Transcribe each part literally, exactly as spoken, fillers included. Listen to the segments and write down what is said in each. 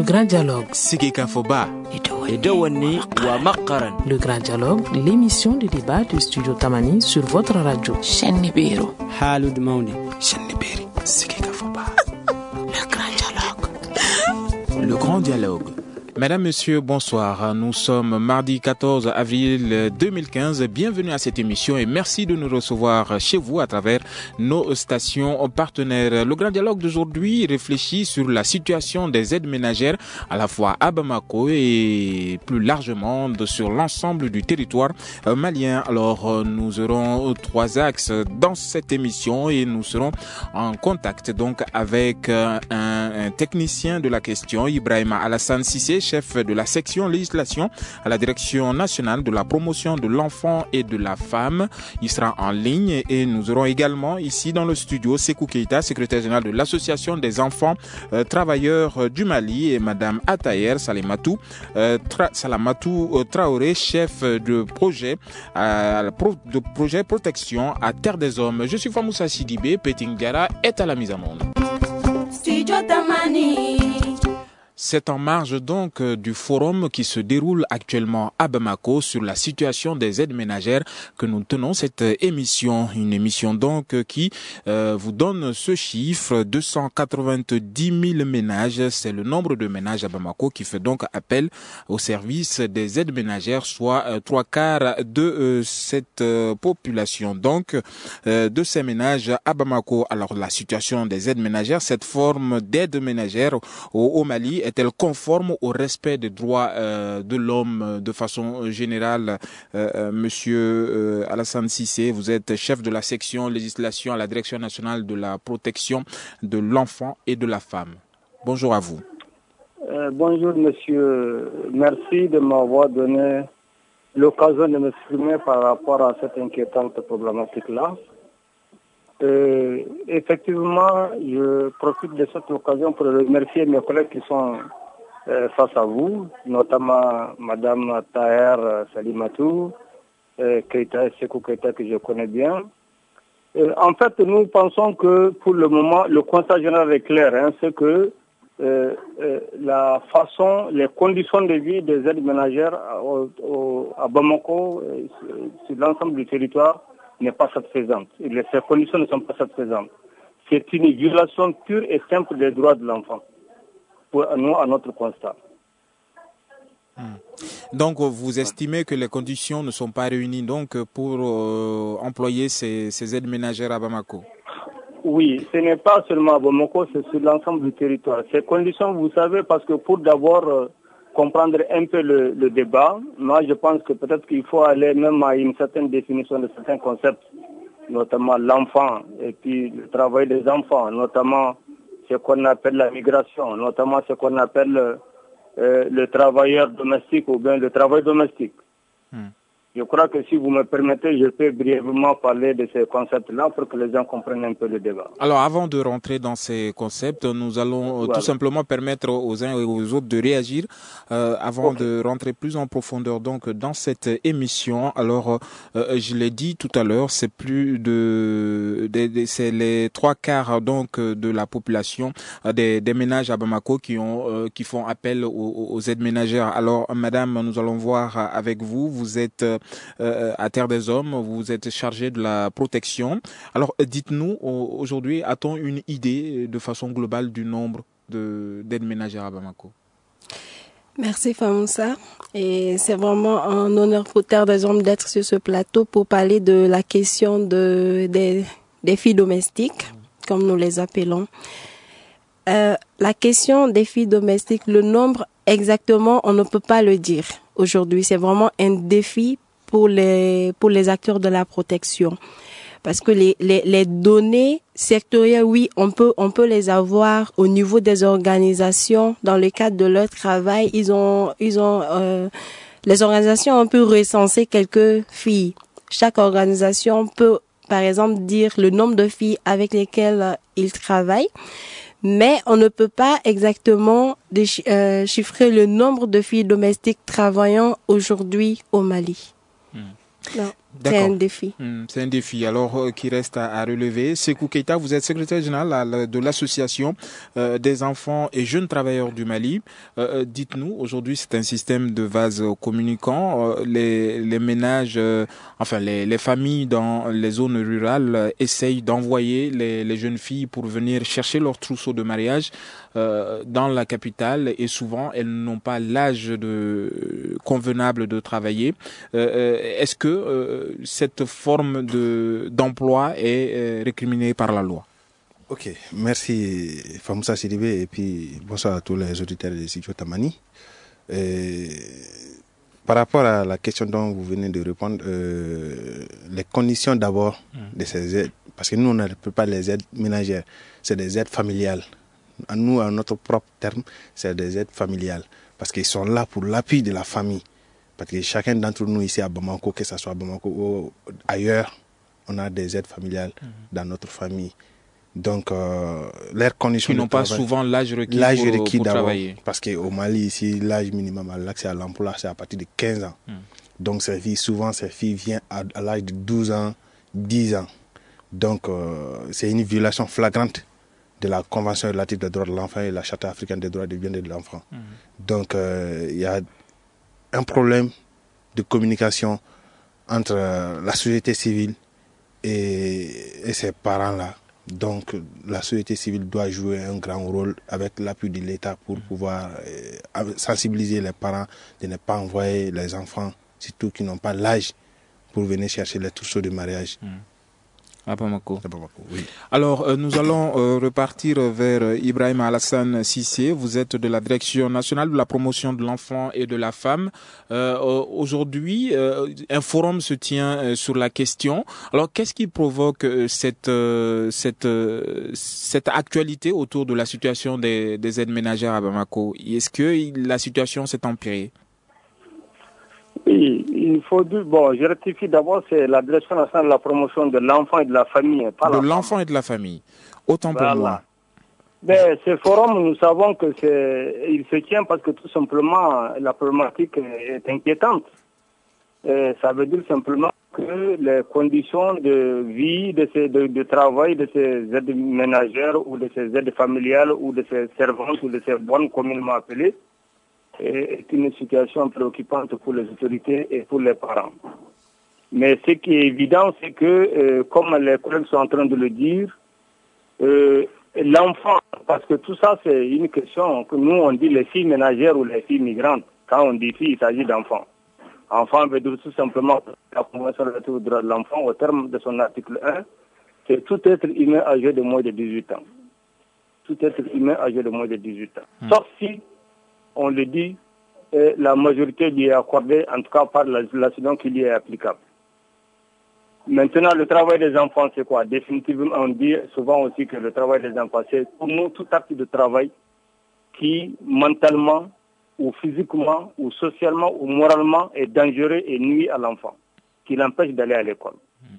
Grand Dialogue. Sigika Foba. Edawani wa Makaran. Le Grand Dialogue, l'émission de débat du studio Tamani sur votre radio. Chenibero. Halud Mauni. Cheniberi. Sigika Foba. Le Grand Dialogue. Le Grand Dialogue. Mesdames, Messieurs, bonsoir. Nous sommes mardi quatorze avril deux mille quinze. Bienvenue à cette émission et merci de nous recevoir chez vous à travers nos stations partenaires. Le Grand Dialogue d'aujourd'hui réfléchit sur la situation des aides ménagères à la fois à Bamako et plus largement sur l'ensemble du territoire malien. Alors, nous aurons trois axes dans cette émission et nous serons en contact donc avec un, un technicien de la question, Ibrahima Alassane Sissé, chef de la section législation à la direction nationale de la promotion de l'enfant et de la femme. Il sera en ligne et nous aurons également ici dans le studio Sekou Keita, secrétaire général de l'association des enfants euh, travailleurs euh, du Mali, et madame Atayer Salamatou, euh, Tra- Salamatou euh, Traoré, chef de projet euh, pro- de projet protection à Terre des Hommes. Je suis Famoussa Sidibé, Peting Diara est à la mise à monde. Studio Tamani. C'est en marge donc du forum qui se déroule actuellement à Bamako sur la situation des aides ménagères que nous tenons cette émission. Une émission donc qui euh, vous donne ce chiffre, deux cent quatre-vingt-dix mille ménages. C'est le nombre de ménages à Bamako qui fait donc appel au service des aides ménagères, soit euh, trois quarts de euh, cette euh, population. Donc, euh, de ces ménages à Bamako. Alors, la situation des aides ménagères, cette forme d'aide ménagère au, au Mali, est-elle conforme au respect des droits euh, de l'homme euh, de façon générale? euh, euh, Monsieur euh, Alassane Sissé, vous êtes chef de la section législation à la direction nationale de la protection de l'enfant et de la femme. Bonjour à vous. Euh, bonjour monsieur, merci de m'avoir donné l'occasion de m'exprimer par rapport à cette inquiétante problématique-là. Euh, effectivement, je profite de cette occasion pour remercier mes collègues qui sont euh, face à vous, notamment Madame Taher Salimatou, euh, Keita, Sekou Keita que je connais bien. Euh, en fait, nous pensons que pour le moment, le constat général est clair, hein, c'est que euh, euh, la façon, les conditions de vie des aides ménagères au, au, à Bamako, euh, sur l'ensemble du territoire, n'est pas satisfaisante. Ces conditions ne sont pas satisfaisantes. C'est une violation pure et simple des droits de l'enfant, pour nous, à notre constat. Hmm. Donc, vous estimez que les conditions ne sont pas réunies donc pour euh, employer ces, ces aides ménagères à Bamako? Oui, ce n'est pas seulement à Bamako, c'est sur l'ensemble du territoire. Ces conditions, vous savez, parce que pour d'abord euh, comprendre un peu le, le débat, moi je pense que peut-être qu'il faut aller même à une certaine définition de certains concepts, notamment l'enfant et puis le travail des enfants, notamment ce qu'on appelle la migration, notamment ce qu'on appelle euh, le travailleur domestique ou bien le travail domestique. Hmm. Je crois que si vous me permettez, je peux brièvement parler de ces concepts-là pour que les gens comprennent un peu le débat. Alors, avant de rentrer dans ces concepts, nous allons voilà. tout simplement permettre aux uns et aux autres de réagir euh, avant okay. de rentrer plus en profondeur donc dans cette émission. Alors, euh, je l'ai dit tout à l'heure, c'est plus de, de, de c'est les trois quarts donc de la population euh, des, des ménages à Bamako qui ont euh, qui font appel aux, aux aides ménagères. Alors, Madame, nous allons voir avec vous. Vous êtes euh, Euh, à Terre des Hommes, vous êtes chargé de la protection. Alors, dites-nous, aujourd'hui, a-t-on une idée de façon globale du nombre de, d'aides ménagères à Bamako? Merci Famoussa. Et c'est vraiment un honneur pour Terre des Hommes d'être sur ce plateau pour parler de la question de, des, des filles domestiques, comme nous les appelons. Euh, la question des filles domestiques, le nombre exactement, on ne peut pas le dire aujourd'hui. C'est vraiment un défi pour les pour les acteurs de la protection, parce que les les les données sectorielles, oui, on peut on peut les avoir au niveau des organisations dans le cadre de leur travail. Ils ont ils ont euh, les organisations ont pu recenser quelques filles. Chaque organisation peut par exemple dire le nombre de filles avec lesquelles ils travaillent, mais on ne peut pas exactement déchi- euh, chiffrer le nombre de filles domestiques travaillant aujourd'hui au Mali. Hmm. Non. C'est un défi. Mmh, c'est un défi alors euh, qui reste à, à relever. Sékou Keita, vous êtes secrétaire général à, à, de l'association euh, des enfants et jeunes travailleurs du Mali. Euh, dites-nous, aujourd'hui c'est un système de vases communicants. Euh, les, les ménages, euh, enfin les, les familles dans les zones rurales euh, essayent d'envoyer les, les jeunes filles pour venir chercher leur trousseau de mariage euh, dans la capitale et souvent elles n'ont pas l'âge de, convenable de travailler. Euh, est-ce que euh, cette forme de, d'emploi est euh, récriminée par la loi? Ok, merci Famoussa Sidibé et puis bonsoir à tous les auditeurs de Studio Tamani. Et par rapport à la question dont vous venez de répondre, euh, les conditions d'abord mmh. de ces aides, parce que nous on ne peut pas les aides ménagères, c'est des aides familiales. À nous, à notre propre terme, c'est des aides familiales parce qu'ils sont là pour l'appui de la famille. Parce que chacun d'entre nous ici à Bamako, que ce soit à Bamako ou ailleurs, on a des aides familiales mmh. dans notre famille. Donc, euh, leurs conditions Qui n'ont de pas travail, souvent l'âge requis l'âge pour, requis pour d'abord, travailler. Parce qu'au Mali, ici, l'âge minimum à l'accès à l'emploi, c'est à partir de quinze ans. Mmh. Donc, ces filles, souvent, ces filles viennent à, à l'âge de douze ans, dix ans. Donc, euh, c'est une violation flagrante de la Convention relative des droits de l'enfant et la Charte africaine des droits du bien de l'enfant. Mmh. Donc, euh, il y a un problème de communication entre euh, la société civile et, et ses parents-là. Donc la société civile doit jouer un grand rôle avec l'appui de l'État pour pouvoir euh, sensibiliser les parents de ne pas envoyer les enfants, surtout qui n'ont pas l'âge, pour venir chercher les trousseaux de mariage. Mmh. À Bamako. À Bamako, oui. Alors, euh, nous allons euh, repartir vers euh, Ibrahim Alassane Cissé. Vous êtes de la Direction nationale de la promotion de l'enfant et de la femme. Euh, aujourd'hui, euh, un forum se tient euh, sur la question. Alors, qu'est-ce qui provoque euh, cette euh, cette euh, cette actualité autour de la situation des, des aides ménagères à Bamako? Est-ce que la situation s'est empirée? Oui, il faut dire, bon, je rectifie d'abord, c'est la Direction nationale de la promotion de l'enfant et de la famille. Pas de la l'enfant et de la famille. Autant voilà. pour moi. Ben, ce forum, nous savons que c'est, il se tient parce que tout simplement, la problématique est inquiétante. Et ça veut dire simplement que les conditions de vie, de, ces, de, de travail de ces aides ménagères ou de ces aides familiales ou de ces servantes ou de ces bonnes communément appelées, est une situation préoccupante pour les autorités et pour les parents. Mais ce qui est évident, c'est que, euh, comme les collègues sont en train de le dire, euh, l'enfant, parce que tout ça c'est une question que nous on dit les filles ménagères ou les filles migrantes. Quand on dit filles, il s'agit d'enfants. Enfant veut dire tout simplement la Convention relative aux droits de l'enfant, au terme de son article un, c'est tout être humain âgé de moins de dix-huit ans. Tout être humain âgé de moins de dix-huit ans. Mmh. Sauf si on le dit, et la majorité lui est accordée, en tout cas par la législation qui lui est applicable. Maintenant, le travail des enfants, c'est quoi? Définitivement, on dit souvent aussi que le travail des enfants, c'est pour nous tout acte de travail qui, mentalement, ou physiquement, ou socialement, ou moralement, est dangereux et nuit à l'enfant, qui l'empêche d'aller à l'école.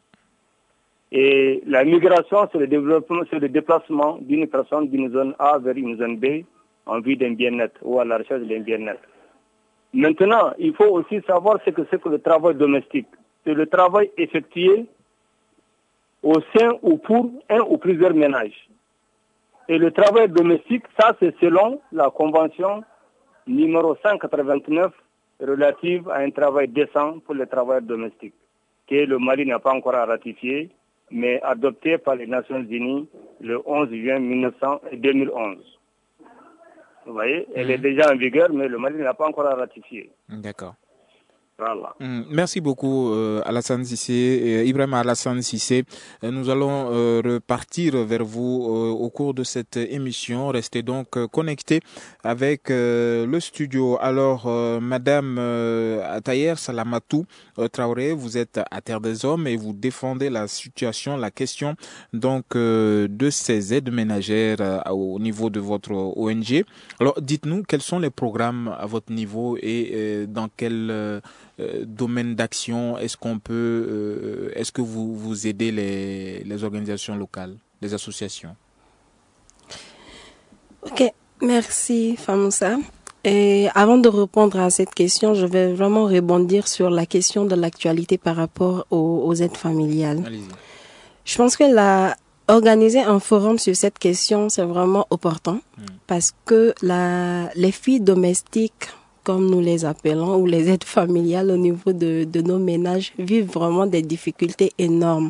Et la migration, c'est le développement, c'est le déplacement d'une personne d'une zone A vers une zone B, en vue d'un bien-être ou à la recherche d'un bien-être. Maintenant, il faut aussi savoir ce que c'est que le travail domestique. C'est le travail effectué au sein ou pour un ou plusieurs ménages. Et le travail domestique, ça c'est selon la convention numéro cent quatre-vingt-neuf relative à un travail décent pour le travail domestique, que le Mali n'a pas encore ratifié, mais adopté par les Nations Unies le onze juin deux mille onze. Vous voyez, elle mmh. est déjà en vigueur, mais le Mali n'a pas encore ratifié. D'accord. Voilà. Mmh. Merci beaucoup euh, Alassane Cissé, euh, Ibrahim Alassane Cissé. Euh, nous allons euh, repartir vers vous euh, au cours de cette émission. Restez donc euh, connectés avec euh, le studio. Alors, euh, Madame euh, Tayer Salamatou euh, Traoré, vous êtes à Terre des Hommes et vous défendez la situation, la question donc euh, de ces aides ménagères euh, au niveau de votre O N G. Alors, dites-nous quels sont les programmes à votre niveau et euh, dans quel euh, Euh, domaine d'action est-ce qu'on peut, euh, est-ce que vous vous aidez les les organisations locales, les associations? Ok, merci Famoussa. Et avant de répondre à cette question, je vais vraiment rebondir sur la question de l'actualité par rapport aux, aux aides familiales. Allez-y. Je pense que la, organiser un forum sur cette question, c'est vraiment opportun mmh. parce que la, les filles domestiques, comme nous les appelons, ou les aides familiales au niveau de, de nos ménages, vivent vraiment des difficultés énormes.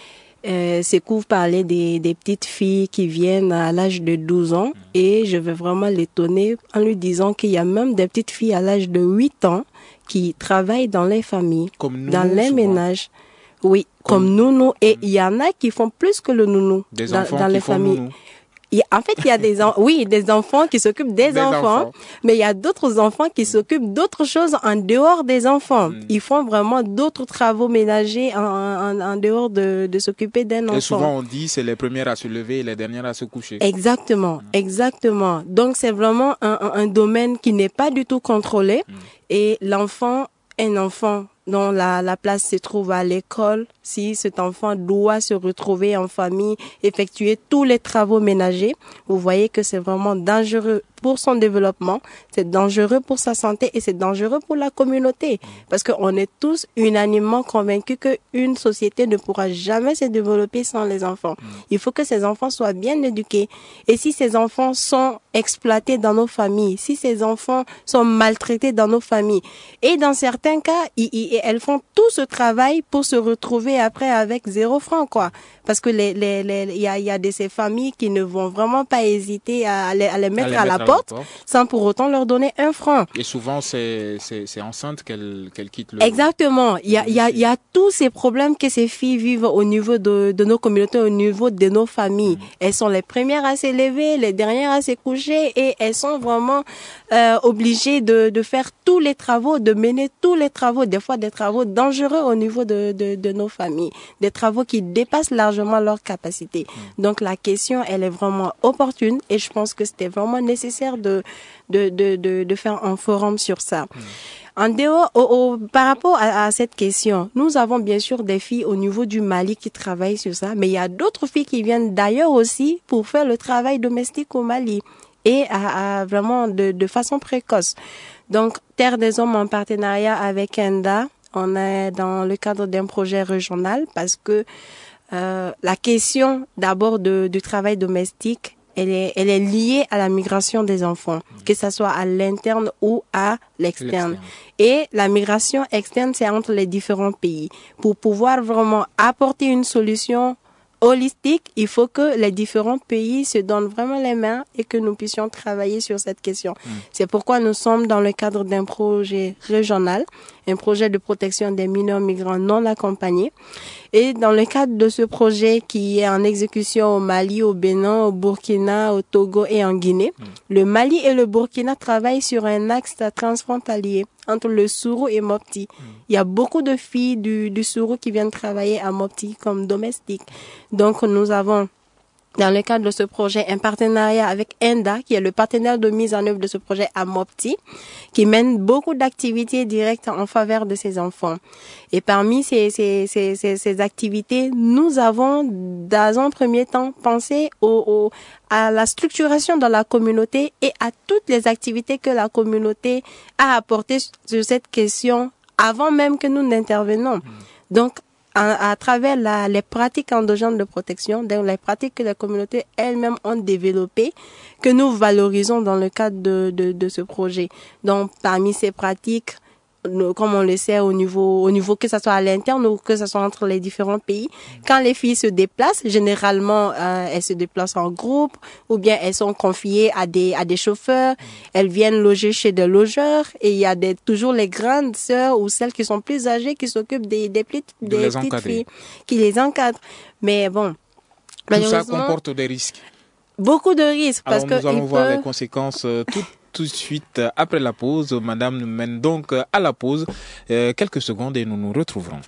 Euh, c'est que vous parlez des, des petites filles qui viennent à l'âge de douze ans et je vais vraiment l'étonner en lui disant qu'il y a même des petites filles à l'âge de huit ans qui travaillent dans les familles, comme nous, dans les souvent. ménages. Oui, comme, comme nounou. Et il y en a qui font plus que le nounou des dans, enfants dans qui les font familles. Nounou. Il, en fait, il y a des en, oui, des enfants qui s'occupent des, des enfants, enfants, mais il y a d'autres enfants qui s'occupent d'autres choses en dehors des enfants. Mm. Ils font vraiment d'autres travaux ménagers en, en, en dehors de, de s'occuper d'un enfant. Et souvent on dit c'est les premières à se lever et les dernières à se coucher. Exactement, mm. exactement. Donc c'est vraiment un, un, un domaine qui n'est pas du tout contrôlé mm. et l'enfant, un enfant dont la, la place se trouve à l'école, si cet enfant doit se retrouver en famille, effectuer tous les travaux ménagers, vous voyez que c'est vraiment dangereux pour son développement, c'est dangereux pour sa santé et c'est dangereux pour la communauté. Parce qu'on est tous unanimement convaincus qu'une société ne pourra jamais se développer sans les enfants. Il faut que ces enfants soient bien éduqués. Et si ces enfants sont exploités dans nos familles, si ces enfants sont maltraités dans nos familles, et dans certains cas, ils, ils, elles font tout ce travail pour se retrouver après avec zéro franc, quoi. Parce que les, les, les, il y a, il y a de ces familles qui ne vont vraiment pas hésiter à les, à les mettre à, les à mettre la porte, porte sans pour autant leur donner un franc. Et souvent, c'est, c'est, c'est enceinte qu'elles, qu'elles quittent le... Exactement. Il y a, il y a, il y a tous ces problèmes que ces filles vivent au niveau de, de nos communautés, au niveau de nos familles. Mmh. Elles sont les premières à s'élever, les dernières à se coucher et elles sont vraiment euh, obligées de, de faire tous les travaux, de mener tous les travaux, des fois des travaux dangereux au niveau de, de, de nos familles, des travaux qui dépassent largement leur capacité. Mmh. Donc la question, elle est vraiment opportune et je pense que c'était vraiment nécessaire de de de de, de faire un forum sur ça. Mmh. En dehors, au, au, par rapport à, à cette question, nous avons bien sûr des filles au niveau du Mali qui travaillent sur ça, mais il y a d'autres filles qui viennent d'ailleurs aussi pour faire le travail domestique au Mali et à, à vraiment de, de façon précoce. Donc Terre des Hommes en partenariat avec ENDA, on est dans le cadre d'un projet régional parce que Euh, la question d'abord de, du travail domestique, elle est, elle est liée à la migration des enfants, mmh. que ça soit à l'interne ou à l'externe. l'externe. Et la migration externe, c'est entre les différents pays. Pour pouvoir vraiment apporter une solution holistique, il faut que les différents pays se donnent vraiment les mains et que nous puissions travailler sur cette question. Mmh. C'est pourquoi nous sommes dans le cadre d'un projet régional, un projet de protection des mineurs migrants non accompagnés. Et dans le cadre de ce projet qui est en exécution au Mali, au Bénin, au Burkina, au Togo et en Guinée, mmh. le Mali et le Burkina travaillent sur un axe transfrontalier entre le Sourou et Mopti. Mmh. Il y a beaucoup de filles du, du Sourou qui viennent travailler à Mopti comme domestiques. Donc nous avons dans le cadre de ce projet un partenariat avec ENDA, qui est le partenaire de mise en œuvre de ce projet à Mopti, qui mène beaucoup d'activités directes en faveur de ces enfants. Et parmi ces, ces, ces, ces, ces activités, nous avons, dans un premier temps, pensé au, au, à la structuration de la communauté et à toutes les activités que la communauté a apportées sur cette question avant même que nous n'intervenons. Donc, À, à travers la, les pratiques endogènes de protection, donc les pratiques que les communautés elles-mêmes ont développées, que nous valorisons dans le cadre de, de, de ce projet. Donc, parmi ces pratiques, nous, comme on le sait au niveau, au niveau que ça soit à l'interne ou que ça soit entre les différents pays, quand les filles se déplacent, généralement, euh, elles se déplacent en groupe ou bien elles sont confiées à des, à des chauffeurs, elles viennent loger chez des logeurs et il y a des, toujours les grandes sœurs ou celles qui sont plus âgées qui s'occupent des, des, petites, de des petites encadrer. filles, qui les encadrent. Mais bon, tout ça comporte des risques. Beaucoup de risques. Alors, parce nous que allons voir peut... les conséquences euh, tout, tout de suite après la pause. Madame nous mène donc à la pause. Euh, quelques secondes et nous nous retrouverons.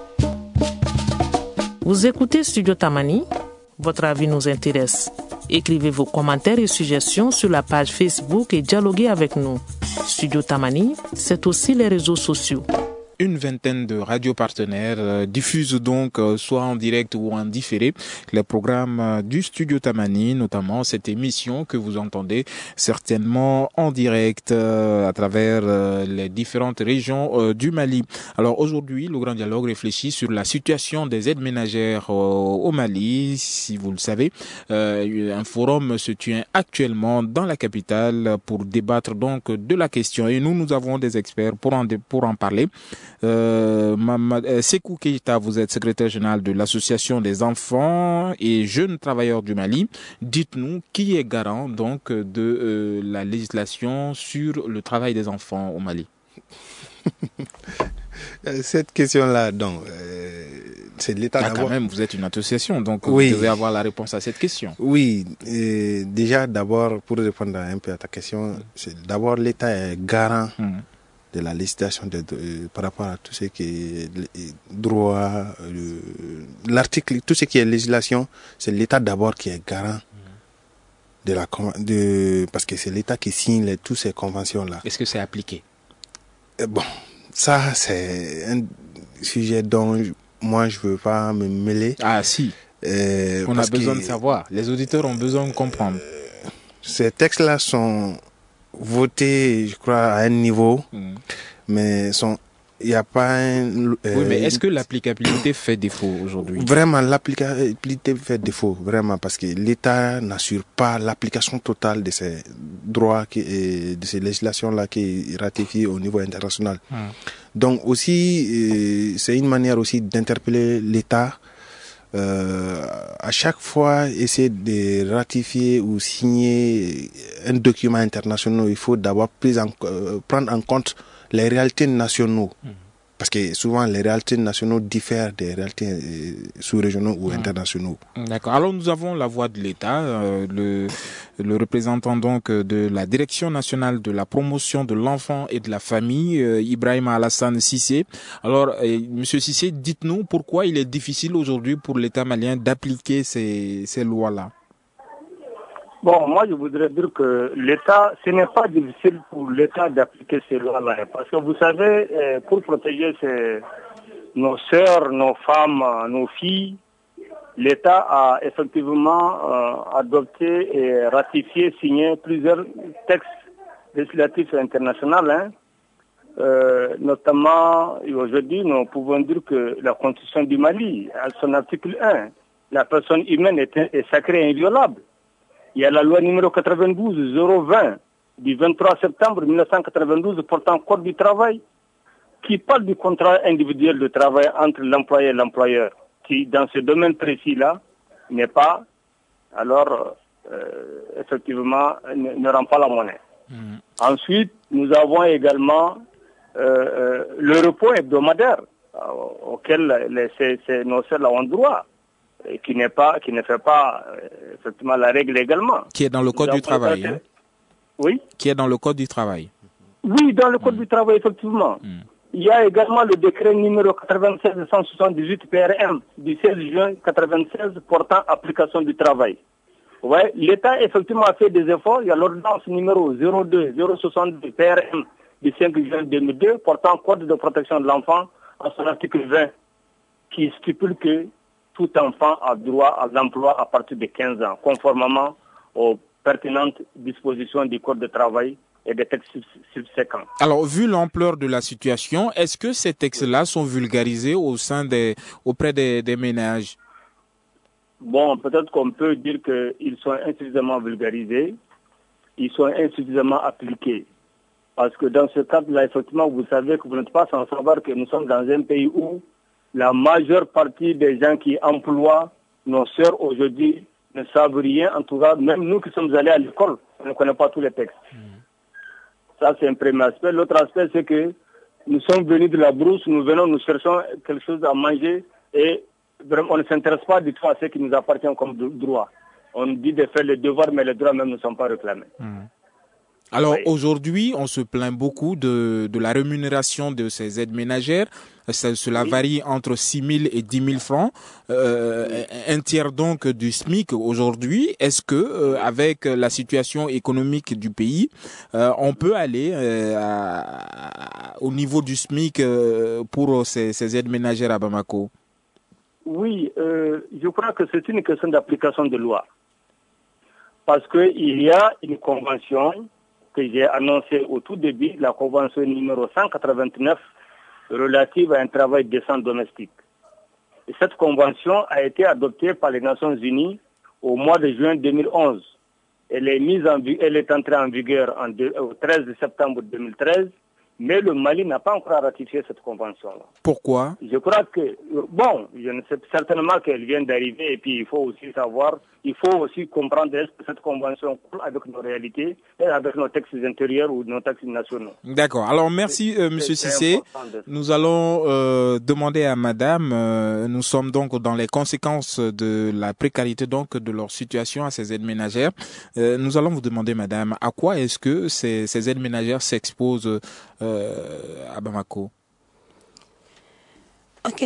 Vous écoutez Studio Tamani. Votre avis nous intéresse. Écrivez vos commentaires et suggestions sur la page Facebook et dialoguez avec nous. Studio Tamani, c'est aussi les réseaux sociaux. une vingtaine de radios partenaires euh, diffusent donc euh, soit en direct ou en différé les programmes euh, du Studio Tamani, notamment cette émission que vous entendez certainement en direct euh, à travers euh, les différentes régions euh, du Mali. Alors aujourd'hui, le Grand Dialogue réfléchit sur la situation des aides ménagères euh, au Mali. Si vous le savez, euh, un forum se tient actuellement dans la capitale pour débattre donc de la question et nous, nous avons des experts pour en, pour en parler. Euh, Mama, Sekou Keita, vous êtes secrétaire général de l'Association des enfants et jeunes travailleurs du Mali. Dites-nous qui est garant donc de euh, la législation sur le travail des enfants au Mali. Cette question-là, donc, euh, c'est l'État ah, d'abord. Quand même, vous êtes une association, donc oui. Vous devez avoir la réponse à cette question. Oui, et déjà d'abord, pour répondre un peu à ta question, c'est d'abord l'État est garant mmh. de la législation de, de, par rapport à tout ce qui est droit, le, l'article, tout ce qui est législation, c'est l'État d'abord qui est garant mmh. de la de parce que c'est l'État qui signe les, toutes ces conventions-là. Est-ce que c'est appliqué? Et bon. Ça, c'est un sujet dont moi, je ne veux pas me mêler. Ah, si. Euh, On a besoin de savoir. Les auditeurs ont besoin de comprendre. Euh, ces textes-là sont votés, je crois, à un niveau, mmh. mais sont... il n'y a pas un... Euh, oui, mais est-ce que l'applicabilité fait défaut aujourd'hui? Vraiment, l'applicabilité fait défaut, vraiment, parce que l'État n'assure pas l'application totale de ces droits, qui, et de ces législations-là qui est ratifiée au niveau international. Hum. Donc aussi, euh, c'est une manière aussi d'interpeller l'État. Euh, à chaque fois, essayer de ratifier ou signer un document international, il faut d'abord prise en, euh, prendre en compte les réalités nationaux. Mmh. Parce que souvent, les réalités nationaux diffèrent des réalités euh, sous-régionaux ou mmh. internationaux. D'accord. Alors, nous avons la voix de l'État, euh, le, le représentant donc de la Direction nationale de la promotion de l'enfant et de la famille, euh, Ibrahima Alassane Cissé. Alors, euh, Monsieur Cissé, dites-nous pourquoi il est difficile aujourd'hui pour l'État malien d'appliquer ces, ces lois-là. Bon, moi, je voudrais dire que l'État, ce n'est pas difficile pour l'État d'appliquer ces lois-là. Parce que vous savez, pour protéger ces, nos sœurs, nos femmes, nos filles, l'État a effectivement euh, adopté et ratifié, signé plusieurs textes législatifs internationaux. Hein. Euh, notamment, aujourd'hui, nous pouvons dire que la Constitution du Mali, à son article un, la personne humaine est, est sacrée et inviolable. Il y a la loi numéro quatre-vingt-douze zéro vingt du vingt-trois septembre mille neuf cent quatre-vingt-douze portant code du travail qui parle du contrat individuel de travail entre l'employé et l'employeur qui, dans ce domaine précis-là, n'est pas, alors, euh, effectivement, ne, ne rend pas la monnaie. Mmh. Ensuite, nous avons également euh, euh, le repos hebdomadaire euh, auquel les, ces, ces, nos sœurs ont droit. Qui n'est pas, qui ne fait pas euh, effectivement la règle également. Qui est dans le code du travail. Hein? Oui. Qui est dans le code du travail. Oui, dans le code mmh. du travail, effectivement. Mmh. Il y a également le décret numéro quatre-vingt-seize cent soixante-dix-huit P R M du seize juin quatre-vingt-seize portant application du travail. Ouais, l'État effectivement a fait des efforts. Il y a l'ordonnance numéro zéro deux zéro soixante-deux P R M du cinq juin deux mille deux portant code de protection de l'enfant en son article vingt qui stipule que tout enfant a droit à l'emploi à partir de quinze ans, conformément aux pertinentes dispositions du Code de travail et des textes subséquents. Alors, vu l'ampleur de la situation, est-ce que ces textes-là sont vulgarisés au sein des, auprès des, des ménages? Bon, peut-être qu'on peut dire qu'ils sont insuffisamment vulgarisés, ils sont insuffisamment appliqués. Parce que dans ce cadre-là, effectivement, vous savez que vous n'êtes pas sans savoir que nous sommes dans un pays où la majeure partie des gens qui emploient nos sœurs aujourd'hui ne savent rien. En tout cas, même nous qui sommes allés à l'école, on ne connaît pas tous les textes. Mmh. Ça, c'est un premier aspect. L'autre aspect, c'est que nous sommes venus de la brousse, nous venons, nous cherchons quelque chose à manger et vraiment, on ne s'intéresse pas du tout à ce qui nous appartient comme droit. On dit de faire les devoirs, mais les droits même ne sont pas réclamés. Mmh. Alors Oui. aujourd'hui, on se plaint beaucoup de, de la rémunération de ces aides ménagères. Ça, cela Oui. varie entre six mille et dix mille francs, euh, Oui. un tiers donc du SMIC aujourd'hui. Est-ce que, euh, avec la situation économique du pays, euh, on peut aller euh, à, à, au niveau du SMIC euh, pour ces, ces aides ménagères à Bamako? Oui, euh, je crois que c'est une question d'application de loi. Parce qu'il y a une convention que j'ai annoncée au tout début, la convention numéro cent quatre-vingt-neuf relative à un travail décent domestique. Et cette convention a été adoptée par les Nations Unies au mois de juin deux mille onze. Elle est, mise en, elle est entrée en vigueur en deux, au treize septembre deux mille treize, mais le Mali n'a pas encore ratifié cette convention-là. Pourquoi? Je crois que, bon, je ne sais certainement qu'elle vient d'arriver et puis il faut aussi savoir, il faut aussi comprendre est-ce que cette convention coule avec nos réalités et avec nos textes intérieurs ou nos textes nationaux. D'accord. Alors merci euh, Monsieur Cissé. Nous allons euh, demander à Madame, euh, nous sommes donc dans les conséquences de la précarité donc de leur situation à ces aides ménagères. Euh, nous allons vous demander, Madame, à quoi est-ce que ces, ces aides ménagères s'exposent euh, à Bamako? Ok,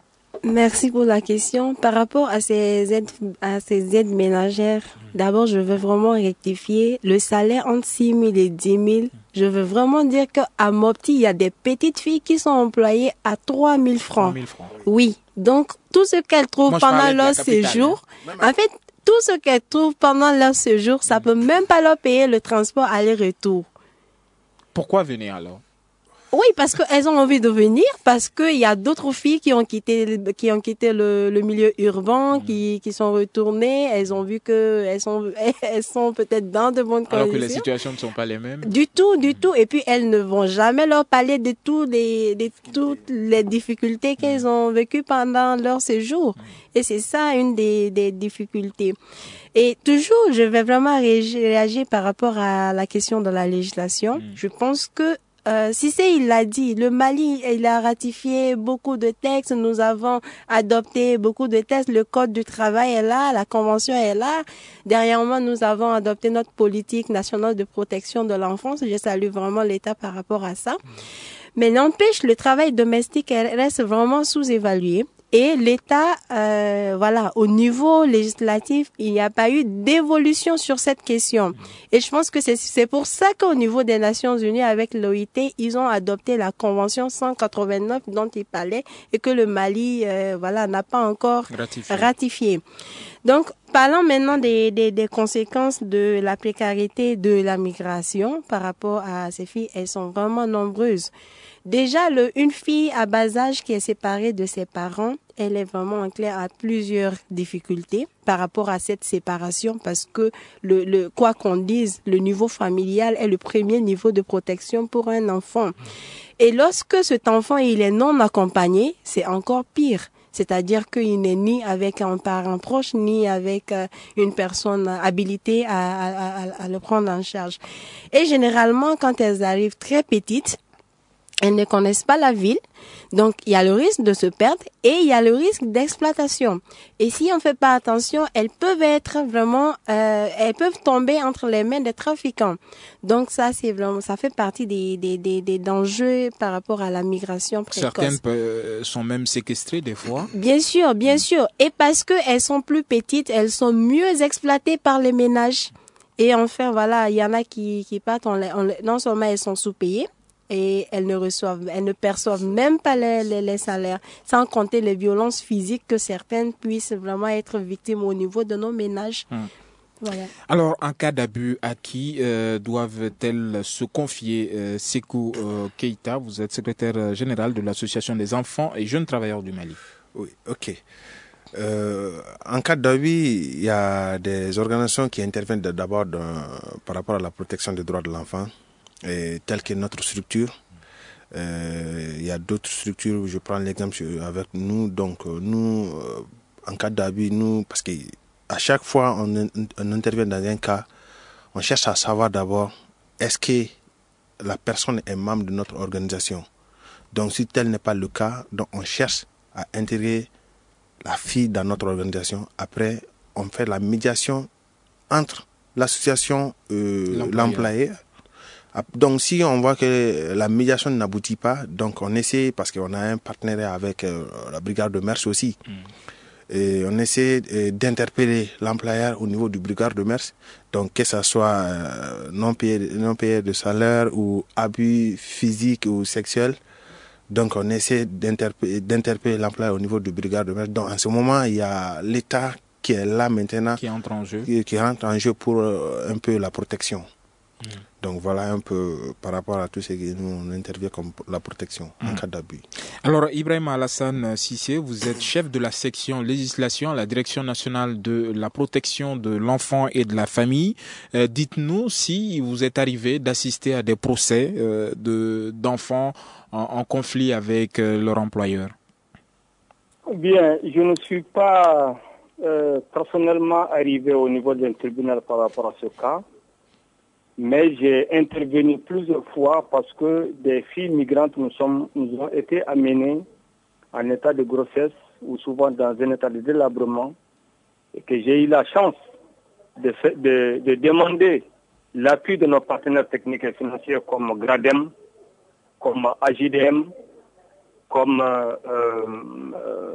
merci pour la question. Par rapport à ces aides, à ces aides ménagères, d'abord, je veux vraiment rectifier le salaire entre six mille et dix mille. Je veux vraiment dire qu'à Mopti, il y a des petites filles qui sont employées à trois mille francs. trois mille francs. Oui, donc tout ce qu'elles trouvent Moi, je pendant parlais de la leur capitale, séjour, hein. en fait, tout ce qu'elles trouvent pendant leur séjour, ça peut même pas leur payer le transport aller-retour. Pourquoi venir alors? Oui, parce qu'elles ont envie de venir, parce qu'il y a d'autres filles qui ont quitté, qui ont quitté le, le milieu urbain, qui, qui sont retournées. Elles ont vu que elles sont, elles sont peut-être dans de bonnes Alors conditions. que les situations ne sont pas les mêmes. Du tout, du tout. Et puis elles ne vont jamais leur parler de tous les, de toutes les difficultés qu'elles ont vécues pendant leur séjour. Et c'est ça une des, des difficultés. Et toujours, je vais vraiment réagir par rapport à la question de la législation. Je pense que Euh, Cissé, il l'a dit, le Mali, il a ratifié beaucoup de textes, nous avons adopté beaucoup de textes, le code du travail est là, la convention est là. Dernièrement, nous avons adopté notre politique nationale de protection de l'enfance. Je salue vraiment l'État par rapport à ça. Mais n'empêche, le travail domestique reste vraiment sous-évalué. Et l'État, euh, voilà, au niveau législatif, il n'y a pas eu d'évolution sur cette question. Et je pense que c'est, c'est pour ça qu'au niveau des Nations Unies, avec l'O I T, ils ont adopté la Convention cent quatre-vingt-neuf dont il parlait et que le Mali, euh, voilà, n'a pas encore Ratifié. ratifié. Donc, parlons maintenant des, des, des conséquences de la précarité de la migration par rapport à ces filles. Elles sont vraiment nombreuses. Déjà, le, une fille à bas âge qui est séparée de ses parents, elle est vraiment en clair à plusieurs difficultés par rapport à cette séparation parce que le, le quoi qu'on dise, le niveau familial est le premier niveau de protection pour un enfant. Et lorsque cet enfant il est non accompagné, c'est encore pire. C'est-à-dire qu'il n'est ni avec un parent proche, ni avec euh, une personne habilitée à, à, à, à le prendre en charge. Et généralement, quand elles arrivent très petites, elles ne connaissent pas la ville, donc il y a le risque de se perdre et il y a le risque d'exploitation. Et si on ne fait pas attention, elles peuvent être vraiment, euh, elles peuvent tomber entre les mains des trafiquants. Donc ça, c'est vraiment, ça fait partie des des des, des dangers par rapport à la migration précoce. Certaines euh, sont même séquestrées des fois. Bien sûr, bien sûr. Et parce que elles sont plus petites, elles sont mieux exploitées par les ménages. Et enfin, voilà, il y en a qui qui partent, on les, on les, non seulement elles sont sous-payées, et elles ne reçoivent, elles ne perçoivent même pas les, les, les salaires, sans compter les violences physiques que certaines puissent vraiment être victimes au niveau de nos ménages. Hum. Voilà. Alors, en cas d'abus, à qui euh, doivent-elles se confier? euh, Sekou euh, Keïta, vous êtes secrétaire général de l'Association des enfants et jeunes travailleurs du Mali. Oui, ok. Euh, en cas d'abus, il y a des organisations qui interviennent d'abord dans, par rapport à la protection des droits de l'enfant. Et telle que notre structure, euh, il y a d'autres structures, je prends l'exemple avec nous, donc nous, euh, en cas d'abus, nous, parce que à chaque fois on, on intervient dans un cas, on cherche à savoir d'abord, est-ce que la personne est membre de notre organisation? Donc si tel n'est pas le cas, donc on cherche à intégrer la fille dans notre organisation. Après, on fait la médiation entre l'association, euh, l'employé, Donc, si on voit que la médiation n'aboutit pas, donc on essaie, parce qu'on a un partenariat avec euh, la brigade de Mers aussi, mmh. et on essaie euh, d'interpeller l'employeur au niveau du brigade de Mers, donc que ce soit euh, non payé, non payé de salaire ou abus physique ou sexuel. Donc, on essaie d'interpeller, d'interpeller l'employeur au niveau du brigade de Mers. Donc, en ce moment, il y a l'État qui est là maintenant, qui entre en jeu, qui, qui rentre en jeu pour euh, un peu la protection. Mmh. Donc voilà un peu par rapport à tout ce que nous on intervient comme la protection mmh. en cas d'abus. Alors Ibrahim Alassane Cissé, vous êtes chef de la section législation à la Direction nationale de la protection de l'enfant et de la famille. Euh, dites-nous si vous êtes arrivé d'assister à des procès euh, de, d'enfants en, en conflit avec euh, leur employeur. Bien, je ne suis pas euh, personnellement arrivé au niveau d'un tribunal par rapport à ce cas. Mais j'ai intervenu plusieurs fois parce que des filles migrantes nous, sommes, nous ont été amenées en état de grossesse ou souvent dans un état de délabrement et que j'ai eu la chance de, fait, de, de demander l'appui de nos partenaires techniques et financiers comme GRADEM, comme A J D M, comme euh, euh,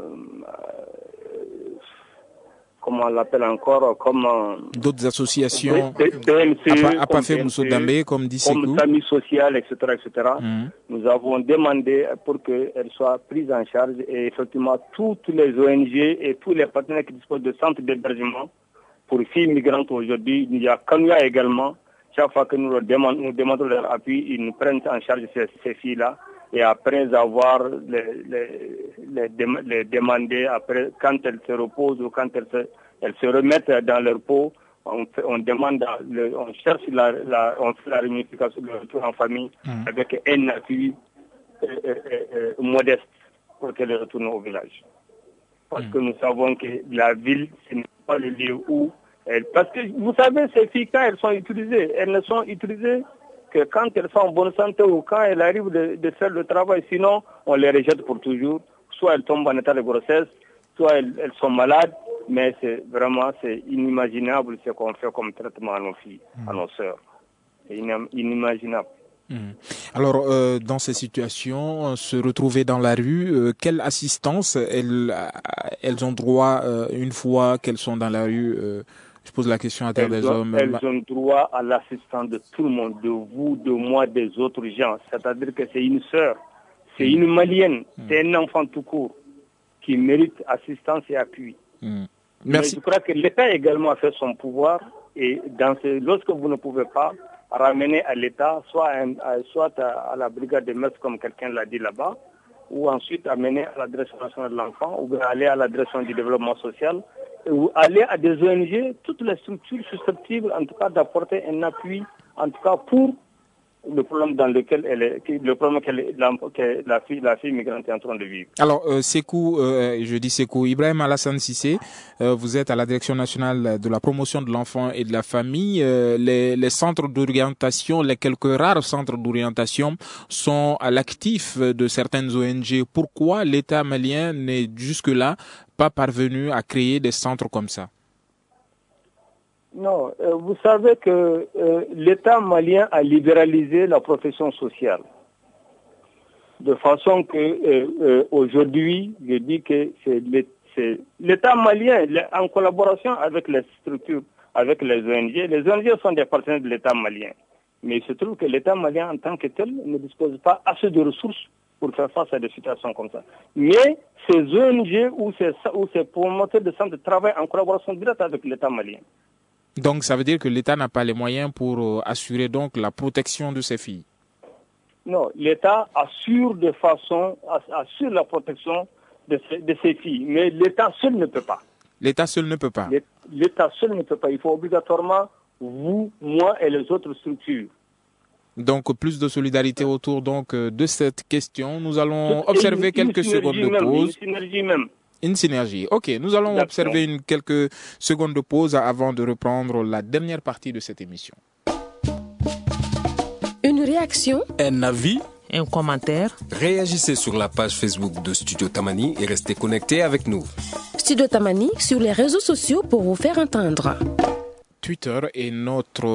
comment on l'appelle encore, comme d'autres associations, D N C, Apafé Moussoudambé, comme dit Sekou, comme Sami Social, et cetera, et cetera. Mm-hmm. Nous avons demandé pour qu'elles soient prises en charge et effectivement toutes les O N G et tous les partenaires qui disposent de centres d'hébergement pour filles migrantes aujourd'hui, il y a Kanya également. Chaque fois que nous, leur demandons, nous demandons leur appui, ils nous prennent en charge ces, ces filles-là. Et après avoir les, les, les, les demandé, après, quand elles se reposent ou quand elles se, elles se remettent dans leur peau, on, fait, on demande, le, on cherche la, la, on fait la réunification de retour en famille mmh. avec un appui euh, euh, euh, modeste pour qu'elles retournent au village. Parce mmh. que nous savons que la ville, ce n'est pas le lieu où elles, parce que vous savez, ces filles, quand elles sont utilisées, elles ne sont utilisées que quand elles sont en bonne santé ou quand elles arrivent de, de faire le travail, sinon on les rejette pour toujours. Soit elles tombent en état de grossesse, soit elles, elles sont malades, mais c'est vraiment c'est inimaginable ce qu'on fait comme traitement à nos filles, mmh. à nos sœurs. C'est inimaginable. Mmh. Alors, euh, dans ces situations, se retrouver dans la rue, euh, quelle assistance elles, elles ont droit euh, une fois qu'elles sont dans la rue euh, Je pose la question à terre des ont, hommes. Elles ont droit à l'assistance de tout le monde, de vous, de moi, des autres gens. C'est-à-dire que c'est une sœur, c'est mmh. une Malienne, mmh. c'est un enfant tout court qui mérite assistance et appui. Mmh. Merci. Mais je crois que l'État également a fait son pouvoir et dans ce, lorsque vous ne pouvez pas ramener à l'État, soit, à, soit à, à la brigade de Metz comme quelqu'un l'a dit là-bas, ou ensuite amener à la direction nationale de l'enfant, ou bien aller à la direction du développement social, ou aller à des O N G, toutes les structures susceptibles, en tout cas, d'apporter un appui, en tout cas, pour le problème dans lequel elle est, le problème que la, que la fille, la fille migrante est en train de vivre. Alors, euh, Sekou, euh, je dis Sekou, Ibrahim Alassane Cissé, euh, vous êtes à la Direction nationale de la promotion de l'enfant et de la famille. Euh, les, les centres d'orientation, les quelques rares centres d'orientation sont à l'actif de certaines O N G. Pourquoi l'État malien n'est jusque-là pas parvenu à créer des centres comme ça? Non, euh, vous savez que euh, l'État malien a libéralisé la profession sociale. De façon que euh, euh, aujourd'hui, je dis que c'est l'État malien, en collaboration avec les structures, avec les O N G. Les O N G sont des partenaires de l'État malien. Mais il se trouve que l'État malien en tant que tel ne dispose pas assez de ressources pour faire face à des situations comme ça. Mais ces O N G ou ces, ou ces promoteurs de centres travaillent en collaboration directe avec l'État malien. Donc, ça veut dire que l'État n'a pas les moyens pour euh, assurer donc la protection de ces filles? Non, l'État assure de façon, assure la protection de ces, de ces filles, mais l'État seul ne peut pas. L'État seul ne peut pas? L'État seul ne peut pas. Il faut obligatoirement vous, moi et les autres structures. Donc, plus de solidarité autour donc de cette question. Nous allons observer une, quelques une secondes de même, pause. Une synergie même. Une synergie. Ok, nous allons observer une, quelques secondes de pause avant de reprendre la dernière partie de cette émission. Une réaction, un avis, un commentaire. Réagissez sur la page Facebook de Studio Tamani et restez connectés avec nous. Studio Tamani sur les réseaux sociaux pour vous faire entendre. Twitter et notre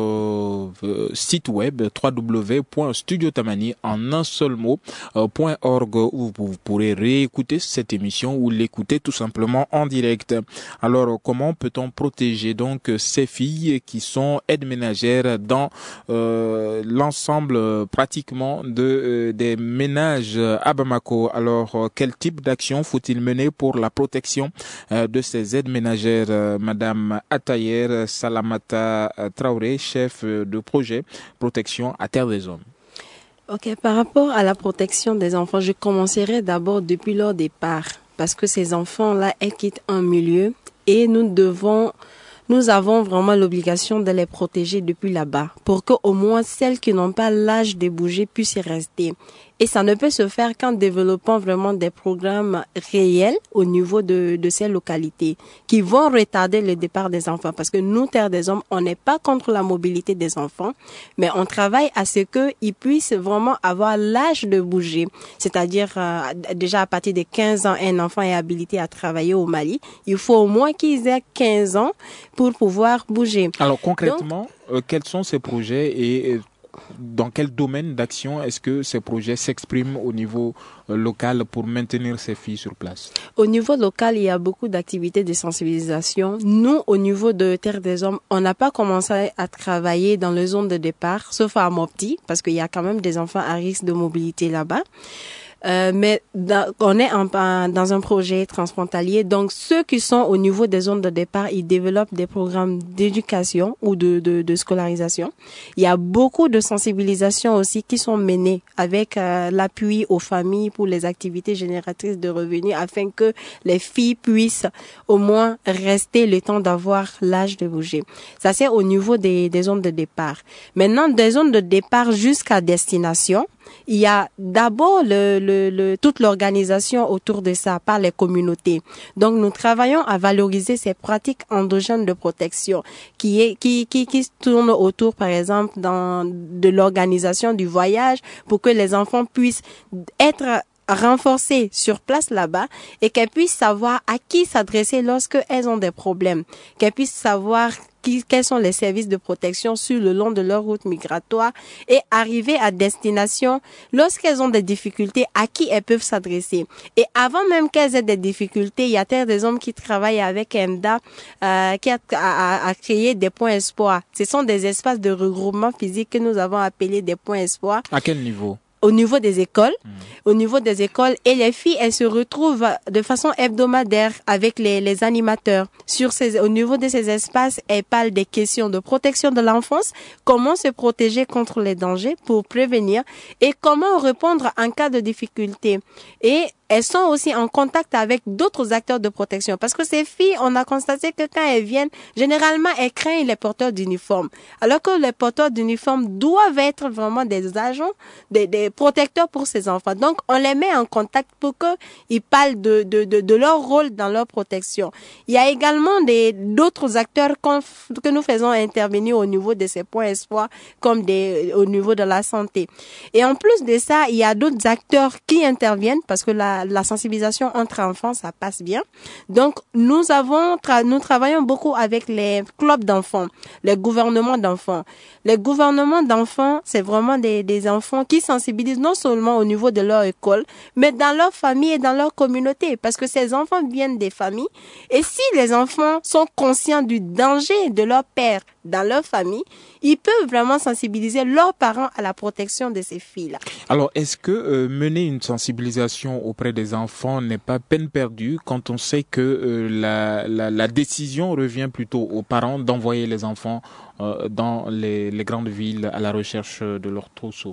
euh, site web w w w point studio tamani en un seul mot euh, .org où vous pourrez réécouter cette émission ou l'écouter tout simplement en direct. Alors, comment peut-on protéger donc ces filles qui sont aides ménagères dans euh, l'ensemble euh, pratiquement de euh, des ménages à Bamako? Alors, euh, quel type d'action faut-il mener pour la protection euh, de ces aides ménagères? euh, Madame Atayer Salamata Traoré, chef de projet protection à Terre des Hommes. Ok, par rapport à la protection des enfants, je commencerai d'abord depuis leur départ, parce que ces enfants-là, elles quittent un milieu et nous devons, nous avons vraiment l'obligation de les protéger depuis là-bas, pour que au moins celles qui n'ont pas l'âge de bouger puissent y rester. Et ça ne peut se faire qu'en développant vraiment des programmes réels au niveau de, de ces localités qui vont retarder le départ des enfants. Parce que nous, Terre des Hommes, on n'est pas contre la mobilité des enfants, mais on travaille à ce qu'ils puissent vraiment avoir l'âge de bouger. C'est-à-dire, euh, déjà à partir de quinze ans, un enfant est habilité à travailler au Mali. Il faut au moins qu'ils aient quinze ans pour pouvoir bouger. Alors concrètement, Donc, euh, quels sont ces projets et euh, dans quel domaine d'action est-ce que ces projets s'expriment au niveau euh, local pour maintenir ces filles sur place? Au niveau local, il y a beaucoup d'activités de sensibilisation. Nous, au niveau de Terre des Hommes, on n'a pas commencé à travailler dans les zones de départ, sauf à Mopti, parce qu'il y a quand même des enfants à risque de mobilité là-bas. Euh, mais dans, on est en, en, dans un projet transfrontalier, donc ceux qui sont au niveau des zones de départ, ils développent des programmes d'éducation ou de, de, de scolarisation. Il y a beaucoup de sensibilisation aussi qui sont menées avec euh, l'appui aux familles pour les activités génératrices de revenus afin que les filles puissent au moins rester le temps d'avoir l'âge de bouger. Ça c'est au niveau des, des zones de départ. Maintenant, des zones de départ jusqu'à destination, il y a d'abord le, le, le, toute l'organisation autour de ça par les communautés. Donc, nous travaillons à valoriser ces pratiques endogènes de protection qui est qui qui qui tournent autour, par exemple, dans de l'organisation du voyage pour que les enfants puissent être renforcées sur place là-bas et qu'elles puissent savoir à qui s'adresser lorsque elles ont des problèmes, qu'elles puissent savoir qui, quels sont les services de protection sur le long de leur route migratoire et arriver à destination lorsqu'elles ont des difficultés, à qui elles peuvent s'adresser. Et avant même qu'elles aient des difficultés, il y a Terre des Hommes qui travaille avec E M D A, euh, qui a, a, a créé des points espoirs. Ce sont des espaces de regroupement physique que nous avons appelés des points espoirs. À quel niveau? Au niveau des écoles, mmh. au niveau des écoles, et les filles, elles se retrouvent de façon hebdomadaire avec les, les animateurs. Sur ces, au niveau de ces espaces, elles parlent des questions de protection de l'enfance, comment se protéger contre les dangers pour prévenir et comment répondre en cas de difficulté. Et elles sont aussi en contact avec d'autres acteurs de protection. Parce que ces filles, on a constaté que quand elles viennent, généralement, elles craignent les porteurs d'uniforme. Alors que les porteurs d'uniforme doivent être vraiment des agents, des, des protecteurs pour ces enfants. Donc, on les met en contact pour qu'ils parlent de, de, de, de leur rôle dans leur protection. Il y a également des, d'autres acteurs que nous faisons intervenir au niveau de ces points espoirs, comme des, au niveau de la santé. Et en plus de ça, il y a d'autres acteurs qui interviennent parce que la la sensibilisation entre enfants, ça passe bien. Donc, nous avons, tra- nous travaillons beaucoup avec les clubs d'enfants, les gouvernements d'enfants. Les gouvernements d'enfants, c'est vraiment des, des enfants qui sensibilisent non seulement au niveau de leur école, mais dans leur famille et dans leur communauté, parce que ces enfants viennent des familles. Et si les enfants sont conscients du danger de leur père dans leur famille, ils peuvent vraiment sensibiliser leurs parents à la protection de ces filles-là. Alors, est-ce que euh, mener une sensibilisation auprès des enfants n'est pas peine perdue quand on sait que euh, la, la, la décision revient plutôt aux parents d'envoyer les enfants euh, dans les, les grandes villes à la recherche de leur trousseau?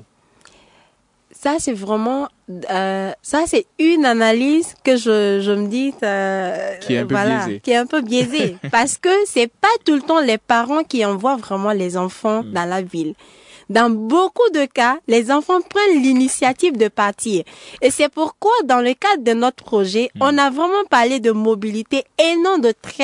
Ça, c'est vraiment, euh, ça, c'est une analyse que je, je me dis, euh, qui est un peu voilà, biaisée. qui est un peu biaisée. Parce que c'est pas tout le temps les parents qui envoient vraiment les enfants mmh. dans la ville. Dans beaucoup de cas, les enfants prennent l'initiative de partir. Et c'est pourquoi, dans le cadre de notre projet, mmh. on a vraiment parlé de mobilité et non de traite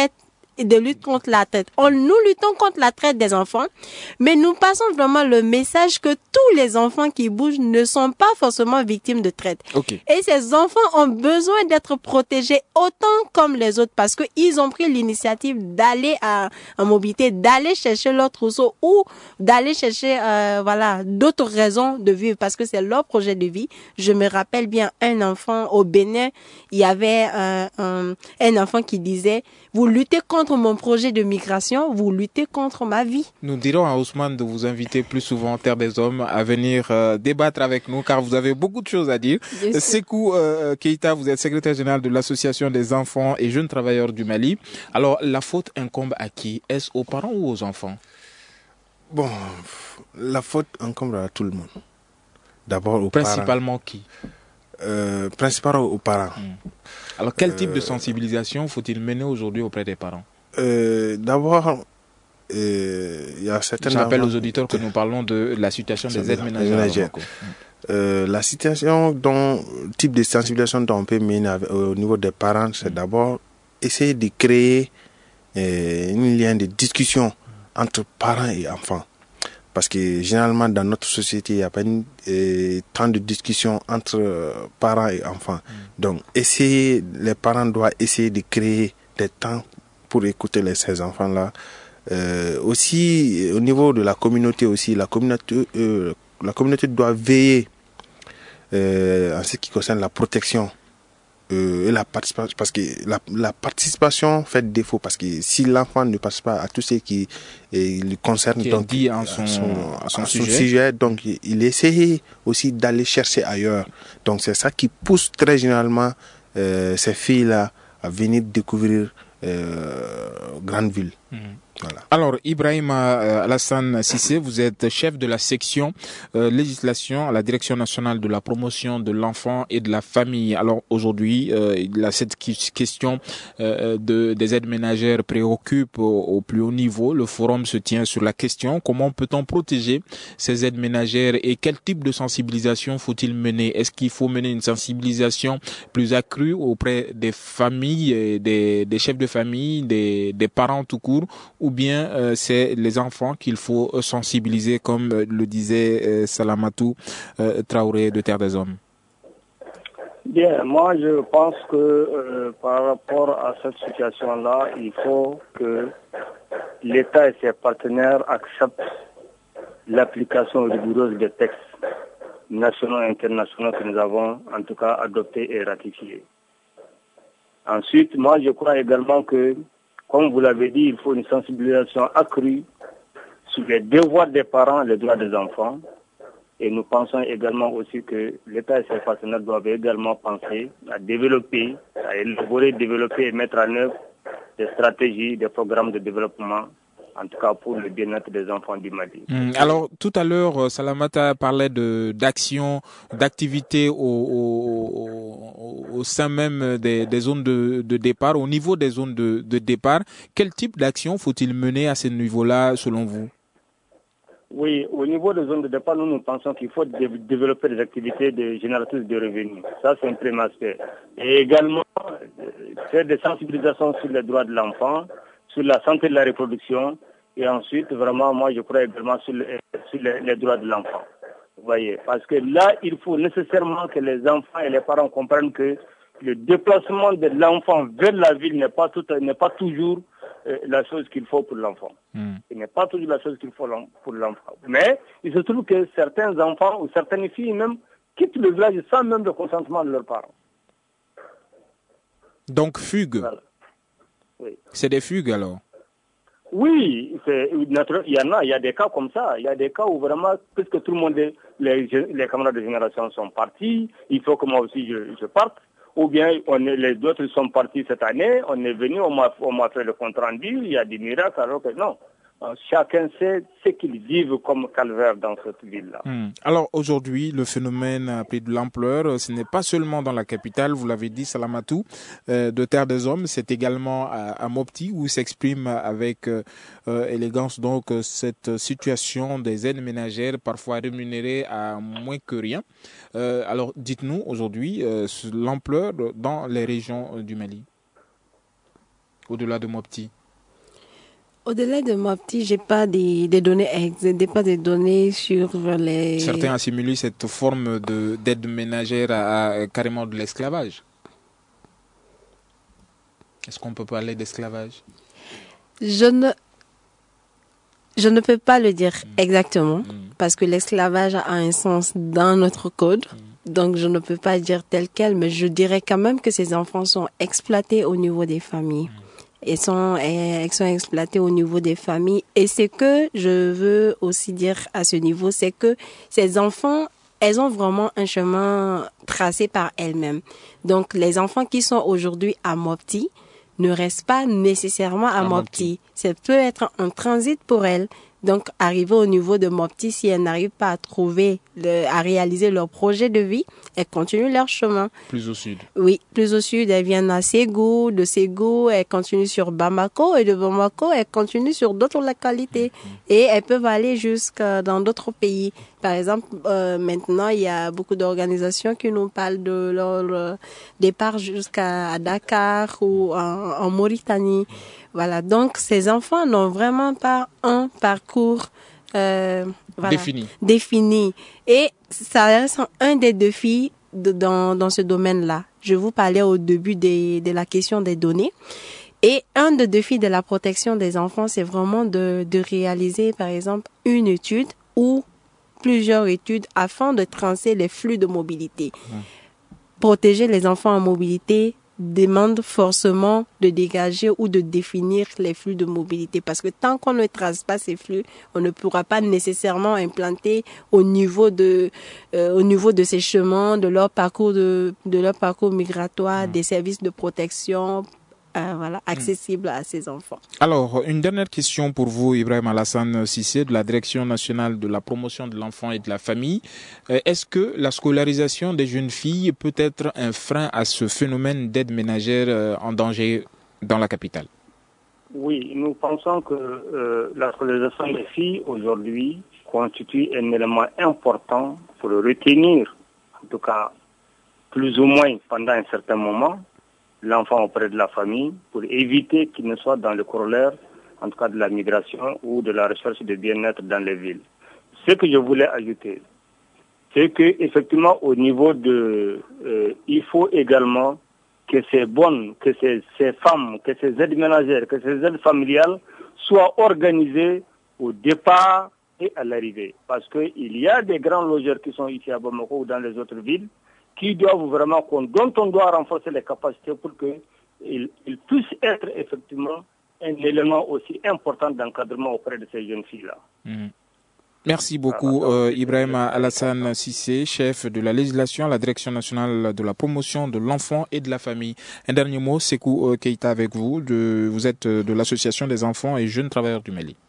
de lutte contre la traite. On, nous luttons contre la traite des enfants, mais nous passons vraiment le message que tous les enfants qui bougent ne sont pas forcément victimes de traite. Okay. Et ces enfants ont besoin d'être protégés autant comme les autres parce que ils ont pris l'initiative d'aller à, en mobilité, d'aller chercher leur trousseau ou d'aller chercher, euh, voilà, d'autres raisons de vivre parce que c'est leur projet de vie. Je me rappelle bien un enfant au Bénin, il y avait euh, un, un enfant qui disait « Vous luttez contre mon projet de migration, vous luttez contre ma vie. » Nous dirons à Ousmane de vous inviter plus souvent, Terre des Hommes, à venir euh, débattre avec nous car vous avez beaucoup de choses à dire. Sékou euh, Keïta, vous êtes secrétaire général de l'Association des enfants et jeunes travailleurs du Mali. Alors, la faute incombe à qui? Est-ce aux parents ou aux enfants? Bon, la faute incombe à tout le monde. D'abord aux Principalement parents. qui euh, Principalement aux parents. Mmh. Alors, quel euh, type de sensibilisation faut-il mener aujourd'hui auprès des parents? euh, D'abord, euh, il y a certaines... Je rappelle aux auditeurs que nous parlons de la situation des aides ménagères. Euh, la situation, dont, le type de sensibilisation dont on peut mener avec, au niveau des parents, c'est mmh. d'abord essayer de créer euh, un lien de discussion entre parents et enfants. Parce que généralement dans notre société, il n'y a pas une, euh, tant de discussions entre euh, parents et enfants. Mmh. Donc, essayer, les parents doivent essayer de créer des temps pour écouter les, ces enfants-là. Euh, aussi, au niveau de la communauté aussi, la communauté, euh, la communauté doit veiller euh, en ce qui concerne la protection euh, et la participation, parce que la, la participation fait défaut, parce que si l'enfant ne passe pas à tout ce qui eh, le concerne, qui donc dit en son, son, à son, à son sujet. sujet, donc il, il essaie aussi d'aller chercher ailleurs. Donc c'est ça qui pousse très généralement euh, ces filles-là à venir découvrir euh, grande ville. Mmh. Voilà. Alors, Ibrahim euh, Alassane Sissé, vous êtes chef de la section euh, législation à la Direction nationale de la promotion de l'enfant et de la famille. Alors, aujourd'hui, euh, cette question euh, de, des aides ménagères préoccupe au, au plus haut niveau. Le forum se tient sur la question. Comment peut-on protéger ces aides ménagères et quel type de sensibilisation faut-il mener? Est-ce qu'il faut mener une sensibilisation plus accrue auprès des familles, des, des chefs de famille, des, des parents tout court, ou bien euh, c'est les enfants qu'il faut sensibiliser, comme euh, le disait euh, Salamatou euh, Traoré de Terre des Hommes? Bien, moi je pense que euh, par rapport à cette situation-là, il faut que l'État et ses partenaires acceptent l'application rigoureuse des textes nationaux et internationaux que nous avons en tout cas adoptés et ratifiés. Ensuite, moi je crois également que, comme vous l'avez dit, il faut une sensibilisation accrue sur les devoirs des parents, les droits des enfants. Et nous pensons également aussi que l'État et ses partenaires doivent également penser à développer, à élaborer, développer et mettre en œuvre des stratégies, des programmes de développement, en tout cas pour le bien-être des enfants du Mali. Mmh. Alors, tout à l'heure, Salamata parlait de d'actions, d'activités au, au, au sein même des, des zones de, de départ, au niveau des zones de, de départ. Quel type d'action faut-il mener à ce niveau-là, selon vous? Oui, au niveau des zones de départ, nous, nous pensons qu'il faut dé- développer des activités de génératrices de revenus. Ça, c'est un premier aspect. Et également, faire des sensibilisations sur les droits de l'enfant, sur la santé de la reproduction, et ensuite, vraiment, moi, je crois également sur, les, sur les, les droits de l'enfant. Vous voyez, parce que là, il faut nécessairement que les enfants et les parents comprennent que le déplacement de l'enfant vers la ville n'est pas tout, n'est pas toujours euh, la chose qu'il faut pour l'enfant. Mm. Ce n'est pas toujours la chose qu'il faut pour l'enfant. Mais il se trouve que certains enfants ou certaines filles même quittent le village sans même le consentement de leurs parents. Donc fugue. Voilà. Oui. C'est des fugues alors? Oui, c'est, il y en a, il y a des cas comme ça. Il y a des cas où vraiment, puisque tout le monde, est, les, les camarades de génération sont partis, il faut que moi aussi je, je parte. Ou bien on est, les autres sont partis cette année, on est venu, on m'a, on m'a fait le compte rendu, il y a des miracles, alors que non. Chacun sait ce qu'ils vivent comme calvaire dans cette ville-là. Hum. Alors aujourd'hui, le phénomène a pris de l'ampleur. Ce n'est pas seulement dans la capitale, vous l'avez dit, Salamatou, euh, de Terre des Hommes, c'est également à, à Mopti où s'exprime avec euh, élégance donc cette situation des aides ménagères, parfois rémunérées à moins que rien. Euh, alors dites-nous aujourd'hui euh, l'ampleur dans les régions du Mali, au-delà de Mopti. Au-delà de Mopti, j'ai pas des, des données ex, pas des données sur les... Certains assimilent cette forme de, d'aide ménagère à, à carrément de l'esclavage. Est-ce qu'on peut parler d'esclavage? Je ne, je ne peux pas le dire mmh. exactement, mmh. parce que l'esclavage a un sens dans notre code. Mmh. Donc, je ne peux pas dire tel quel, mais je dirais quand même que ces enfants sont exploités au niveau des familles. Mmh. Ils sont, ils sont exploités au niveau des familles. Et ce que je veux aussi dire à ce niveau, c'est que ces enfants, elles ont vraiment un chemin tracé par elles-mêmes. Donc, les enfants qui sont aujourd'hui à Mopti ne restent pas nécessairement à, à Mopti. Ça peut être un transit pour elles. Donc, arriver au niveau de Mopti, si elles n'arrivent pas à trouver, le, à réaliser leur projet de vie, elles continuent leur chemin. Plus au sud. Oui, plus au sud, elles viennent à Ségou. De Ségou, elles continuent sur Bamako. Et de Bamako, elles continuent sur d'autres localités. Mmh. Et elles peuvent aller jusqu'à dans d'autres pays. Par exemple, euh, maintenant, il y a beaucoup d'organisations qui nous parlent de leur euh, départ jusqu'à Dakar ou en, en Mauritanie. Voilà, donc ces enfants n'ont vraiment pas un parcours euh, voilà, défini. défini. Et ça reste un des défis de, dans, dans ce domaine-là. Je vous parlais au début des, de la question des données. Et un des défis de la protection des enfants, c'est vraiment de, de réaliser, par exemple, une étude ou plusieurs études afin de tracer les flux de mobilité. Mmh. Protéger les enfants en mobilité demande forcément de dégager ou de définir les flux de mobilité, parce que tant qu'on ne trace pas ces flux, on ne pourra pas nécessairement implanter au niveau de euh, au niveau de ces chemins, de leur parcours de de leur parcours migratoire, mmh. des services de protection euh, voilà, accessibles mmh. à ces enfants. Alors, une dernière question pour vous, Ibrahim Alassane Cissé, de la Direction nationale de la promotion de l'enfant et de la famille. Est-ce que la scolarisation des jeunes filles peut être un frein à ce phénomène d'aide ménagère en danger dans la capitale? Oui, nous pensons que euh, la scolarisation des filles aujourd'hui constitue un élément important pour le retenir, en tout cas plus ou moins pendant un certain moment, l'enfant auprès de la famille, pour éviter qu'il ne soit dans le corollaire, en tout cas de la migration ou de la recherche de bien-être dans les villes. Ce que je voulais ajouter, c'est que effectivement au niveau de, euh, il faut également que ces bonnes, que ces, ces femmes, que ces aides ménagères, que ces aides familiales soient organisées au départ et à l'arrivée, parce que il y a des grands logeurs qui sont ici à Bamako ou dans les autres villes, qui doivent vraiment, dont on doit renforcer les capacités pour qu'ils ils puissent être effectivement un élément aussi important d'encadrement auprès de ces jeunes filles-là. Mmh. Merci beaucoup euh, Ibrahim Alassane Cissé, chef de la législation à la Direction nationale de la promotion de l'enfant et de la famille. Un dernier mot, Sekou Keita avec vous, de, vous êtes de l'association des enfants et jeunes travailleurs du Mali.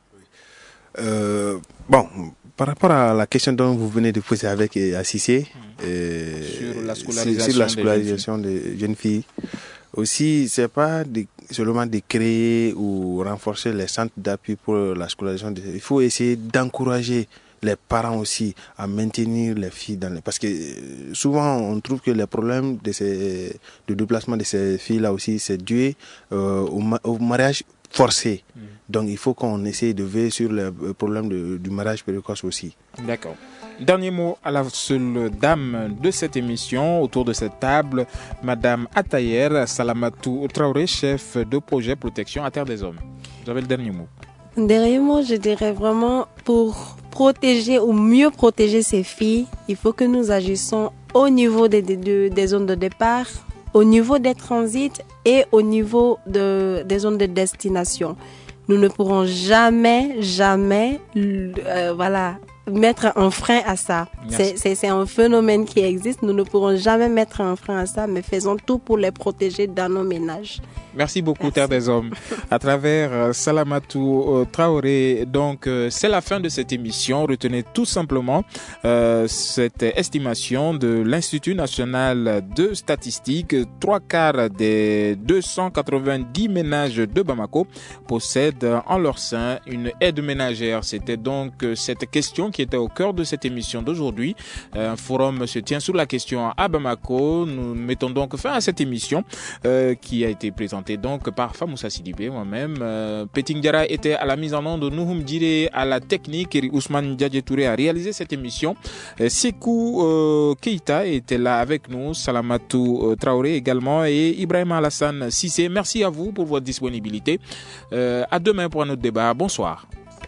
Euh, bon, par rapport à la question dont vous venez de poser avec Cissé, mmh. euh, sur la scolarisation, sur la scolarisation des, jeunes des jeunes filles, aussi, c'est pas de, seulement de créer ou renforcer les centres d'appui pour la scolarisation des filles. Il faut essayer d'encourager les parents aussi à maintenir les filles dans les... Parce que souvent, on trouve que les problèmes de, ces, de déplacement de ces filles-là aussi, c'est dû euh, au, ma- au mariage forcé. Mmh. Donc, il faut qu'on essaye de veiller sur le problème de, du mariage précoce aussi. D'accord. Dernier mot à la seule dame de cette émission, autour de cette table, Madame Atayer Salamatou Traoré, chef de projet protection à Terre des Hommes. Vous avez le dernier mot. Le dernier mot, je dirais vraiment, pour protéger ou mieux protéger ces filles, il faut que nous agissons au niveau des, des, des zones de départ, au niveau des transits et au niveau de, des zones de destination. Nous ne pourrons jamais, jamais, euh, voilà, mettre un frein à ça. C'est, c'est, c'est un phénomène qui existe. Nous ne pourrons jamais mettre un frein à ça, mais faisons tout pour les protéger dans nos ménages. Merci beaucoup, Merci. Terre des Hommes. À travers euh, Salamatou euh, Traoré, donc euh, c'est la fin de cette émission. Retenez tout simplement euh, cette estimation de l'Institut national de statistique. Trois quarts des deux cent quatre-vingt-dix ménages de Bamako possèdent en leur sein une aide ménagère. C'était donc euh, cette question qui était au cœur de cette émission d'aujourd'hui. Un forum se tient sur la question à Bamako. Nous mettons donc fin à cette émission euh, qui a été présentée présenté donc par Famoussa Sidibé, moi-même. Euh, Peting Diara était à la mise en onde, Nouhoum Djire à la technique, et Ousmane Diadje Touré a réalisé cette émission. Euh, Sekou euh, Keita était là avec nous, Salamatou euh, Traoré également, et Ibrahim Alassane Sissé. Merci à vous pour votre disponibilité. Euh, à demain pour un autre débat. Bonsoir.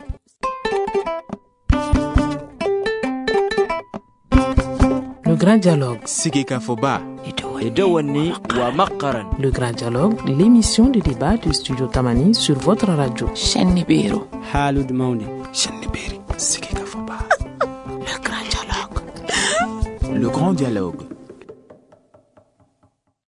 Le Grand Dialogue. Sigeka Foba. Le Grand Dialogue, l'émission de débat du Studio Tamani sur votre radio. Shenibiro. Halud Mauni. Shenibiri. Sigeka Foba. Le Grand Dialogue. Le Grand Dialogue.